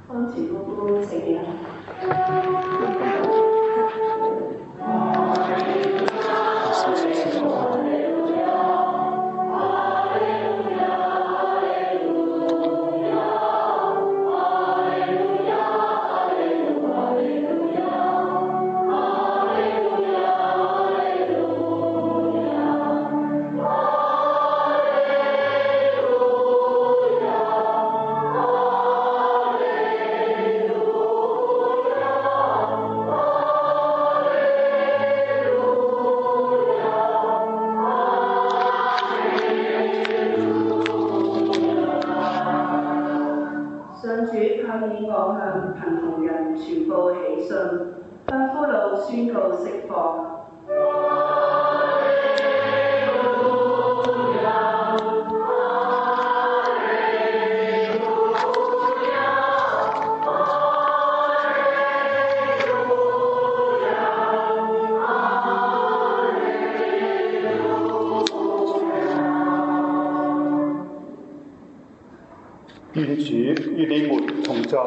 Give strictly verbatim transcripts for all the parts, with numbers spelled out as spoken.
方前姑姑食嘢。傳報喜訊，向俘虜宣告釋放。 願主與你們同在。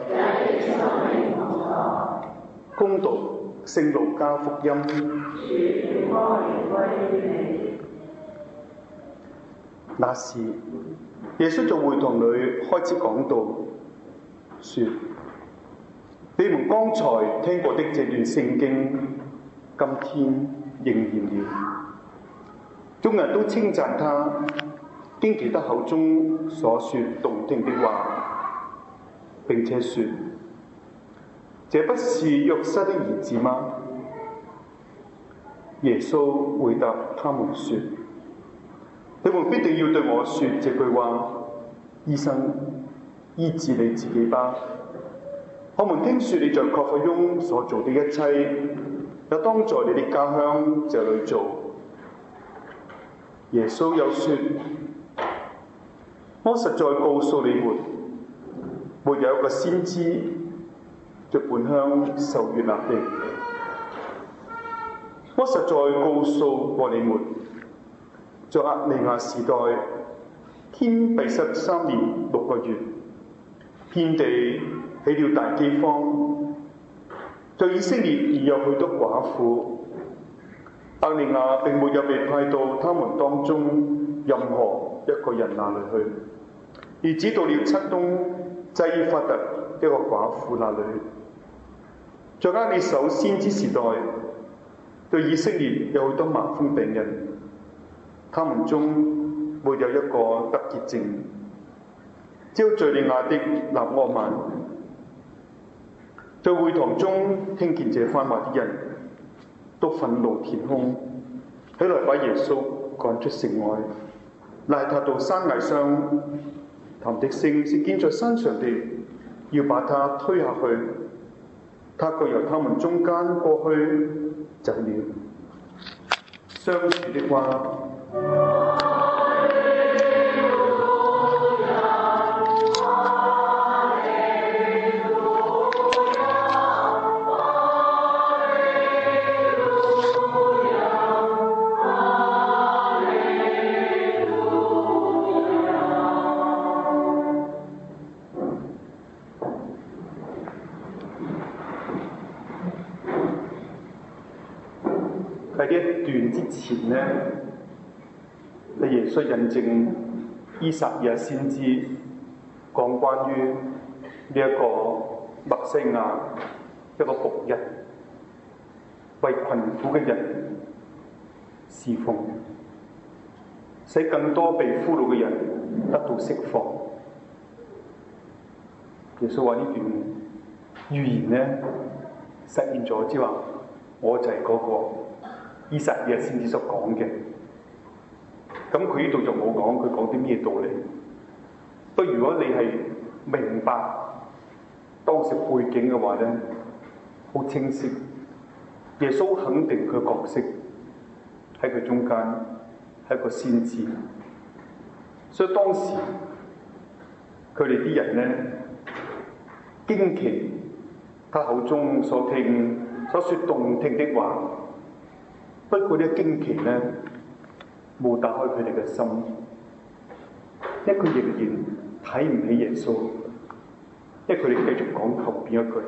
恭讀聖路加福音。那時，耶穌在會堂裏開始講道，說：你們剛才聽過的這段聖經，今天應驗了。眾人都稱讚他，驚奇他口中所說動聽的話，並且說：這不是約瑟的兒子嗎？耶穌回答他們說：你們必定要對我說這句話，醫生，醫治你自己吧。我們聽說你在葛法翁所做的一切，也當在你的家鄉這裏做。耶穌又說：我實在告訴你們，沒有一個先知在本鄉受悅納的。我實在告訴過你們，在厄利亞時代，天閉塞三年六個月，遍地起了大饑荒，在以色列已有許多寡婦。厄利亞並沒有被派到他們當中任何一個人那裏去，而只到了漆冬濟法特一個寡婦那裏。在厄里叟先知時代，對以色列有許多麻風病人，他們中沒有一個得潔淨，只有敘利亞的納阿曼。在會堂中聽見這番話的人，都憤怒填胸，起來把耶穌趕出城外，拉他到山崖上。他們的聲是建在山上的，要把他推下去。他卻由他們中間過去走了。上主的話。喺呢一段之前呢，係耶穌引證依撒意亞先知講關於呢一個默西亞一個僕人，為困苦嘅人侍奉，使更多被俘虜嘅人得到釋放。耶穌話呢段預言呢實現咗，即係話我就係嗰個依撒意亞先知所講嘅。咁佢呢度就冇講佢講啲咩道理。不過如果你係明白當時背景嘅話咧，好清晰。耶穌肯定佢角色喺佢中間係一個先知，所以當時佢哋啲人咧驚奇他口中所聽所說動聽的話。不過呢個驚奇咧冇打開佢哋嘅心，因為佢仍然睇唔起耶穌， 因為佢哋繼續講後邊一句：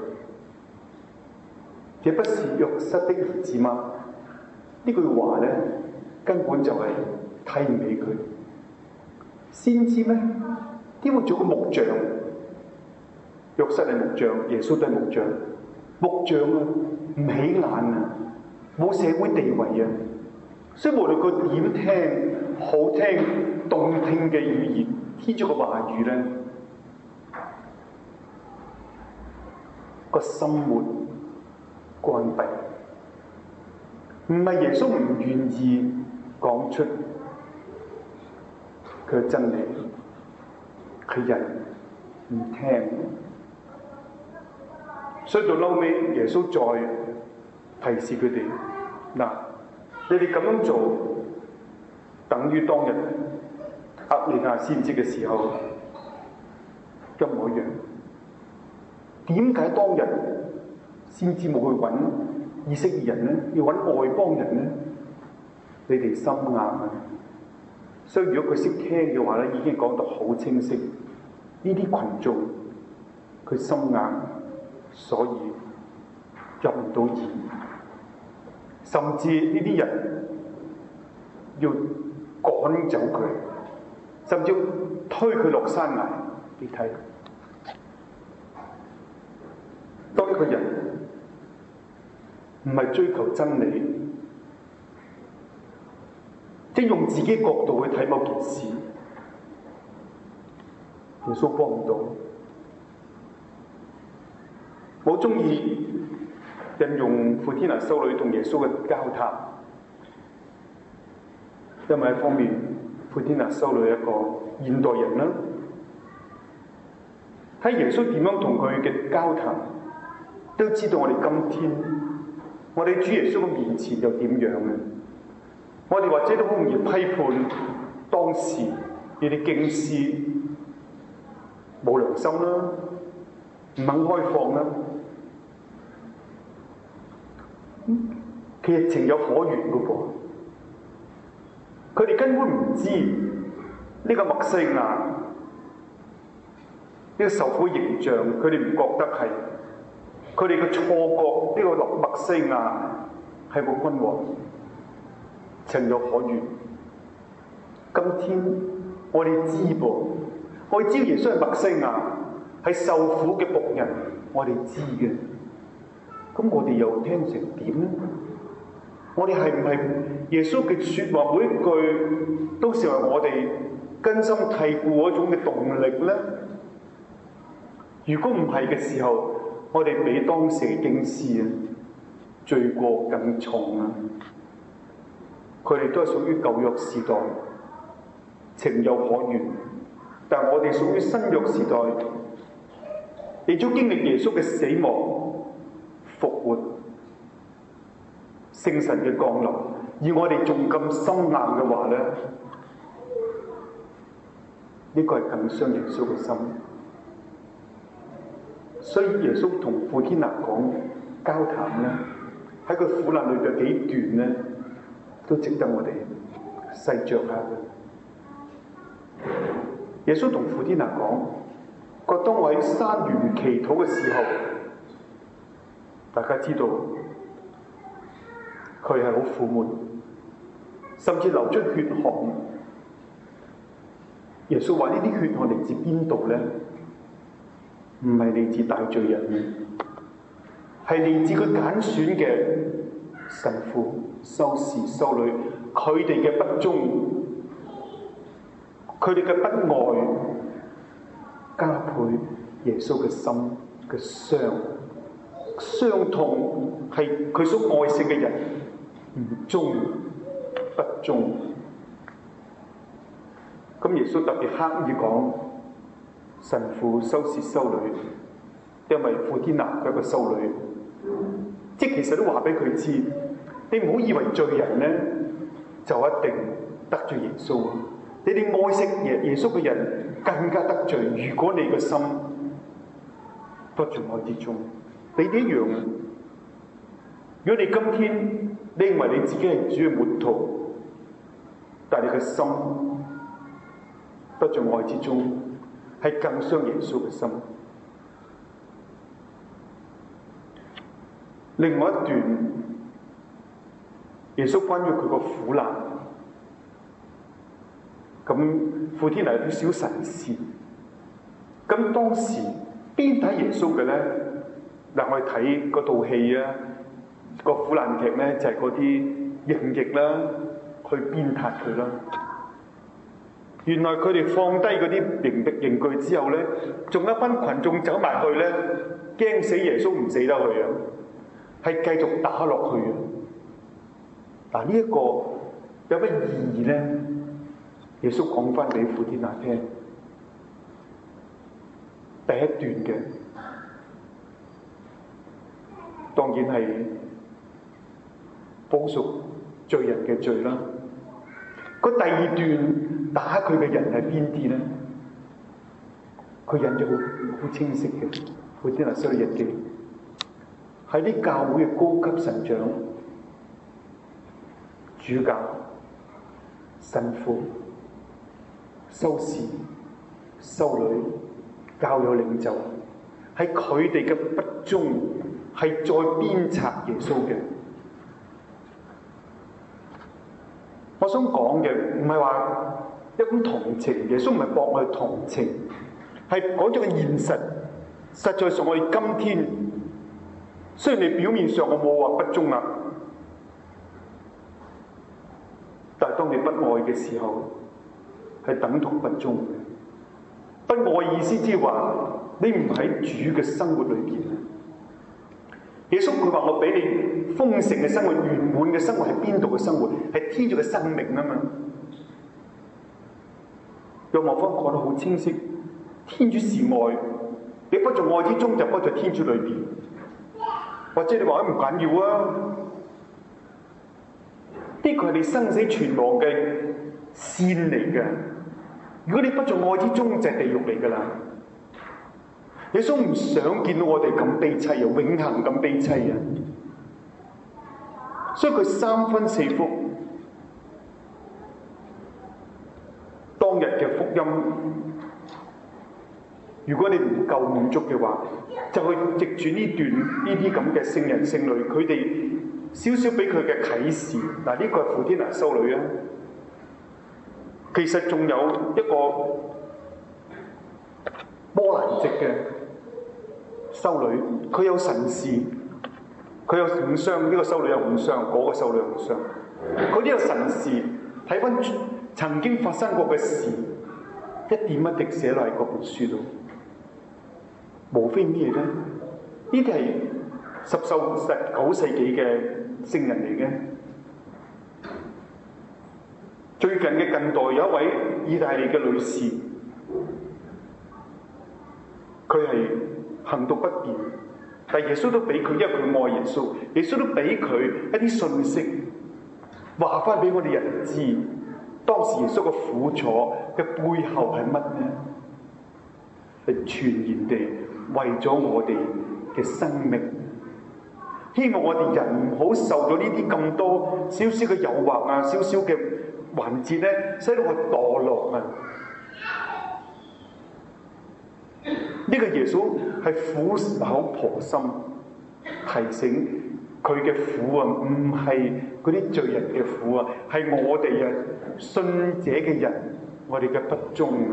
這不是約瑟的兒子嗎？呢句話咧根本就係睇唔起佢。先知咩？點會做個木匠？約瑟係木匠，耶穌都係木匠。木匠啊，唔起眼啊，冇社會地位啊，所以無論佢點聽好聽動聽嘅語言，天主嘅話語咧，個心門關閉。唔係耶穌唔願意講出佢嘅真理，係人唔聽。所以到後尾，耶穌再提示佢哋：嗱，你哋咁樣做，等於當日厄利亞先知嘅時候一模一樣。點解當日先知冇去揾以色列人呢？要揾外邦人呢？你哋心硬啊！所以如果佢識聽嘅話咧，已經講得好清晰。呢啲群眾佢心硬，所以入唔到耳，甚至呢啲人要趕走佢，甚至要推佢落山崖。你睇，當一個人唔係追求真理，即係用自己角度去睇某件事，耶穌幫唔到。我好中意引用傅天娜修女同耶穌嘅交談，因為一方面傅天娜修女係一個現代人啦，睇耶穌點樣同佢嘅交談，都知道我哋今天我哋主耶穌嘅面前又點樣嘅。我哋或者都好容易批判當時呢啲經師冇良心啦，唔肯開放啦。其實情有可原嘅噃，佢哋根本唔知呢個默西亞呢個受苦形象，佢哋唔覺得係，佢哋嘅錯覺呢個默西亞係個君王，情有可原。今天我哋知噃，我哋知耶穌係默西亞，係受苦嘅僕人，我哋知嘅。咁我哋又聽成點呢？我哋係唔係耶穌嘅説話每一句都成為我哋根深蒂固嗰種嘅動力呢？如果唔係嘅時候，我哋比當時嘅經師啊罪過更重啊！佢哋都係屬於舊約時代，情有可原，但係我哋屬於新約時代，亦都經歷耶穌嘅死亡、復活、聖神嘅降臨，而我哋仲咁心硬嘅話咧，呢個係更傷耶穌嘅心。所以耶穌同傅天娜講交談咧，喺佢苦難裏嘅幾段咧，都值得我哋細嚼下嘅。耶穌同傅天娜講：個當我喺山園祈禱嘅時候，大家知道佢係好苦悶，甚至流出血汗。耶穌話：呢啲血汗嚟自邊度咧？唔係嚟自大罪人嘅，係嚟自佢揀選嘅神父、修士、修女，佢哋嘅不忠，佢哋嘅不愛，加倍耶穌嘅心嘅傷，傷痛係佢所愛惜嘅人唔忠不忠。咁耶穌特別刻意講神父、修士、修女，因為傅天娜佢係一個修女，即係其實都話俾佢知，你唔好以為罪人咧就一定得罪耶穌，你哋愛惜耶耶穌嘅人更加得罪。如果你嘅心不在愛之中，你哋一樣。如果你今天你認為你自己係主嘅門徒，但係你嘅心不在愛之中，係更傷耶穌嘅心。 另外一段耶穌關於佢個苦難，咁傅天娜有啲小神事。咁當時鞭打耶穌嘅咧，嗱我哋睇嗰套戲啊，個苦難劇咧就係嗰啲刑役啦，去鞭撻佢啦。原來佢哋放低嗰啲刑刑具之後咧，仲有一班群眾走埋去咧，驚死耶穌唔死得去啊，係繼續打落去啊！嗱，呢一個有乜意義咧？耶穌講翻俾傅天娜聽，第一段嘅當然係報贖罪人嘅罪啦。個第二段打佢嘅人係邊啲咧？佢印咗好好清晰嘅，傅天娜寫日記，係啲教會嘅高級神長、主教、神父、修士、修女、教友領袖，係佢哋嘅不忠，係再鞭策耶穌嘅。我想講嘅唔係話一種同情，耶穌唔係博我哋同情，係講咗個現實。實在上我哋今天，雖然你表面上我冇話不忠啊，但係當你不愛嘅時候，係等同不忠嘅。不愛意思即係話你唔喺主嘅生活裏邊。耶穌佢話我俾你豐盛嘅生活、圓滿嘅生活係邊度嘅生活？係天主嘅生命啊嘛。若望方講得好清晰，天主是愛，你不在愛之中就不在天主裏邊。或者你話唔緊要啊，呢個係你生死存亡嘅線嚟嘅。如果你不在愛之中，就係地獄嚟㗎啦。耶穌唔想見到我哋咁悲凄啊，永恆咁悲凄啊！所以佢三分四福，當日嘅福音，如果你唔夠滿足嘅話，就去藉住呢段呢啲咁嘅聖人聖女，佢哋少少俾佢嘅啟示。嗱，呢個係傅天娜修女啊。其實仲有一個波蘭籍嘅修女，佢有神視，佢有五傷，呢個修女有五傷，嗰個修女有五傷。佢呢個神視睇翻曾經發生過嘅事，一點一滴寫落喺嗰本書度。無非咩咧？呢啲係十受十九世紀嘅聖人嚟嘅。最近嘅近代有一位意大利嘅女士，佢係行動不便，但耶穌都俾佢，因為佢愛耶穌，耶穌都俾佢一啲信息，話翻俾我哋人知，當時耶穌嘅苦楚嘅背後係乜呢？係全然地為咗我哋嘅生命，希望我哋人唔好受到呢啲咁多少少嘅誘惑啊，少少嘅環節咧，使到我墮落啊！呢個耶穌係苦口婆心提醒佢嘅苦啊，唔係嗰啲罪人嘅苦啊，係我哋啊信者嘅人，我哋嘅不忠啊！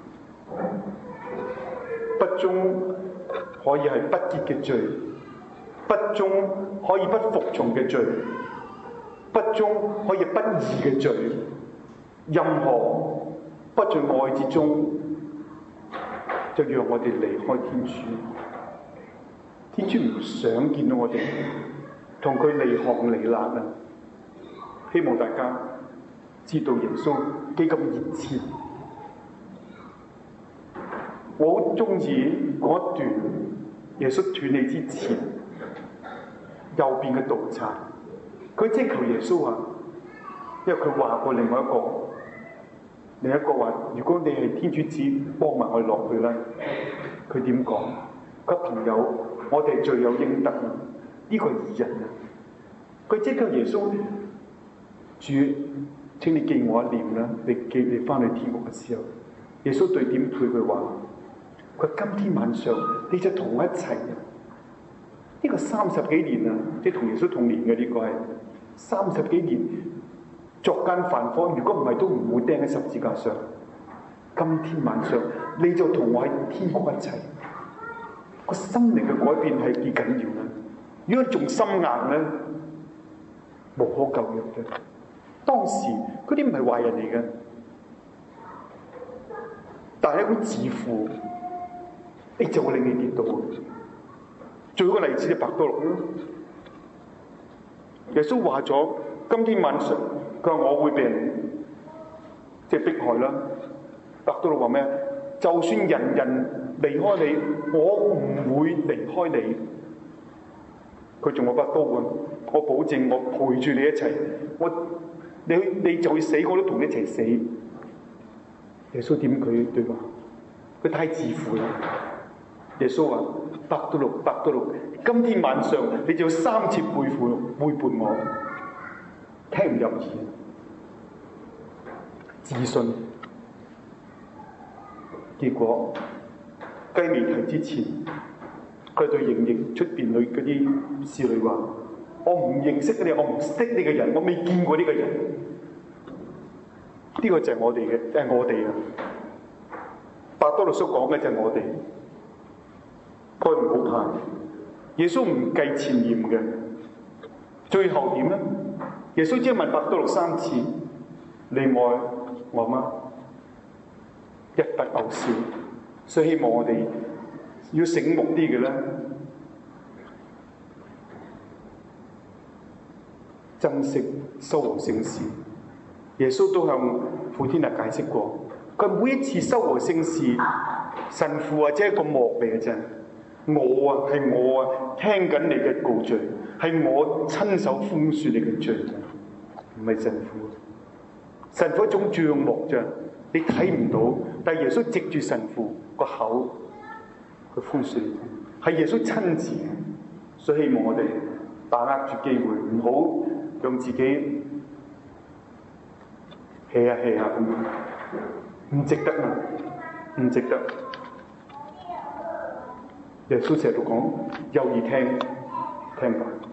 不忠可以係不潔嘅罪，不忠可以不服從嘅罪，不忠可以不義嘅罪，任何不在愛之中，就讓我哋離開天主。天主唔想見到我哋同佢離行離辣啊！希望大家知道耶穌幾咁熱切。我好中意嗰一段耶穌斷氣之前右邊嘅盜賊，佢即係求耶穌啊，因為佢話過另外一個，另一個話：如果你係天主子，幫埋我落去啦。佢點講？佢朋友，我哋罪有應得啊！呢、這個義人啊，佢即刻耶穌，主，請你記我一念啦。你記你翻去天國嘅時候，耶穌對點對佢話？佢今天晚上你就同我一齊， 呢個三十幾年啊，即係同耶穌同年嘅呢個係三十幾年作奸犯科，如果唔係都唔會釘喺十字架上。今天晚上你就同我喺天國一齊，個心靈嘅改變係幾緊要咧？如果仲心硬咧，無可救藥嘅。當時嗰啲唔係壞人嚟嘅，但係一種自負，你就會令你跌倒。最好嘅例子就伯多祿咯。耶穌話咗：今天晚上，佢話我會被人即係迫害啦。伯多祿話咩？就算人人離開你，我唔會離開你。佢仲有把刀啊！我保證，我陪住你一齊。我你你就會死，我都同你一齊死。耶穌點佢對話？佢太自負啦！耶穌話：伯多祿，伯多祿，今天晚上你就要三次背負背叛我。聽唔入耳，自信。結果雞未啼之前，佢對營營出邊裏嗰啲侍女話：我唔認識你，我唔識你嘅人，我未見過呢個人。呢、這個就係我哋嘅，就係我哋啊！伯多祿所講嘅就係我哋。佢唔好怕，耶穌唔計前嫌嘅。最後點咧？耶穌只係問伯多祿三次：你愛我嗎？一筆勾銷。所以希望我哋要醒目啲嘅咧，珍惜修和聖事。耶穌都向傅天娜解釋過，佢每一次修和聖事，神父或者一個幕嚟嘅啫。我啊，係我啊，聽緊你嘅告罪，係我親手寬恕你嘅罪，唔係神父。神父一種帳幕啫，你睇唔到，但係耶穌藉住神父個口去寬恕你，係耶穌親自嘅。所以希望我哋把握住機會，唔好讓自己 hea 下 hea 下咁，唔值得啊，唔值得。耶穌成日都講，有意聽，聽吧。